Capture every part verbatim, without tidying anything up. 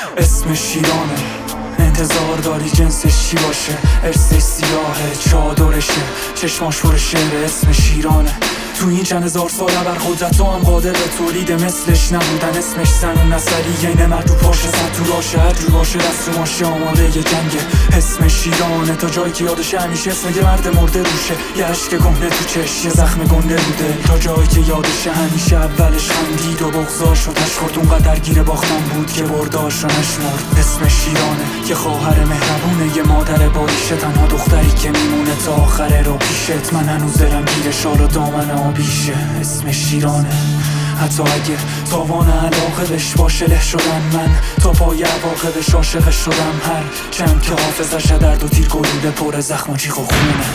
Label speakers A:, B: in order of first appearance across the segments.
A: اسم شیرانه، انتظار داری جنسش چی باشه؟ ارسش سیاهه، چادرشه، چشماش پر شعر. اسم شیرانه، تو این چند هزار سال بر قدرت تو هم قادر به تولید مثلش نبودن. اسمش زنون نسلی، عین مرد رو پاشه، سر تو راشه، هر جو باشه دست رو ماشه، آماده یه جنگه. اسم شیرانه، تا جایی که یادش همیشه اسم یه مرد مرده روشه، یه عشق کهنه تو چش، یه زخم گنده رو دل. تا جایی که یادش همیشه اولش خندید و بغضاش و تشخورد، اونقدر گیر باختن بود که برداش رو نشمرد. اسم شیرانه، یه خواهر مهربونه، یه مادر باریشه، تنها دختری که میمونه تا آخره رو پیشت. من هنوز دلم گیر شال و دامن آبیشه. اسم شیرانه، حتی اگه تاوان علاقه بش باشه له شدم من، تا پای عواقبش عاشقش شدم. هر چند که حافظش درد و تیر گلوله پر زخم و جیغ و خونه.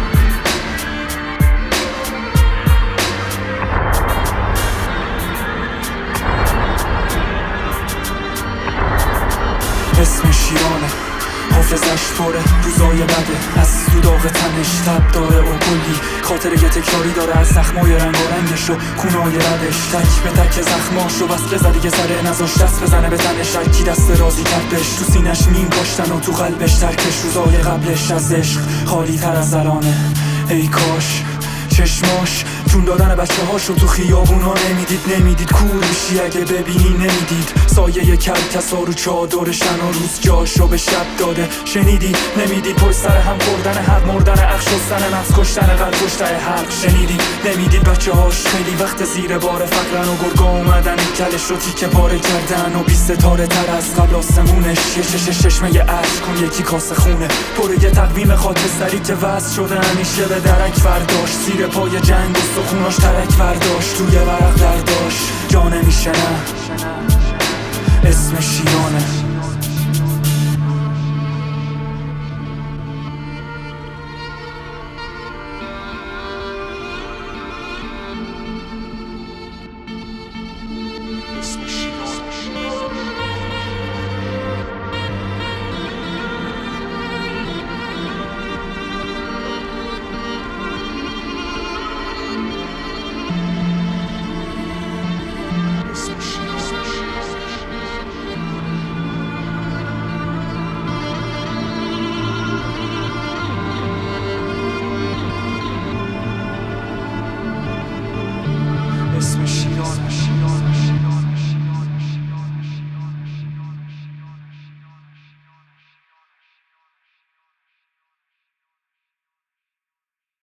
A: اسم شیرانه، حافظش پره، روزای بده، از سوداغ تنش تب داره و کلی خاطر یه تکراری داره از زخمای رنگ و رنگش و کونای ردش. تک به تک زخماشو بس بزد یه سره، نذاش دست بزنه به تنش. هرکی دست رازی کردش، تو سینش مین کاشتن و تو قلبش ترکش. روزای قبلش از عشق خالی تر از الانه. ای کاش چشماش جون دادن بچه هاشو تو خیابونا نمیدید. نمیدید کور میشی اگه ببینی، نمیدید سایه کرکسا رو چادرشن و روز جاشو به شب داده. شنیدی نمیدید پشت سر هم خوردن حق، مردن عقل شستن مغز، کشتن قلب، کشتن حلق. شنیدی نمیدید بچه هاش خیلی وقت زیر بار فقرن و گرگا اومدن کلش رو تیکه پاره کردن و بیست ستاره تر از قبل آسمونش. یه شش چشمه عشق کن، یکی کاسه خونه پر یه تقویم خاکستری که وصل شده همیشه به درک فرداش. زیر پای جنگ و خوناش ترک برداشت، توی ورق درداش جا نمیشه نه. اسم شیرانه. اسم شیرانه.